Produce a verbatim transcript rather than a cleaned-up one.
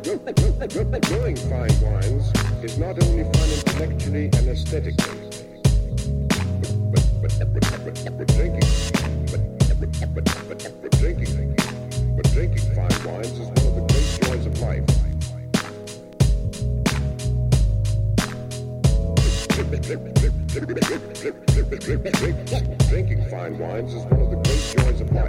Growing fine wines is not only fun intellectually and aesthetically, but, but, but, but, but, but drinking, but, but, but, but, but drinking, but drinking fine wines is one of the great joys of life. Drinking fine wines is one of the great joys of life.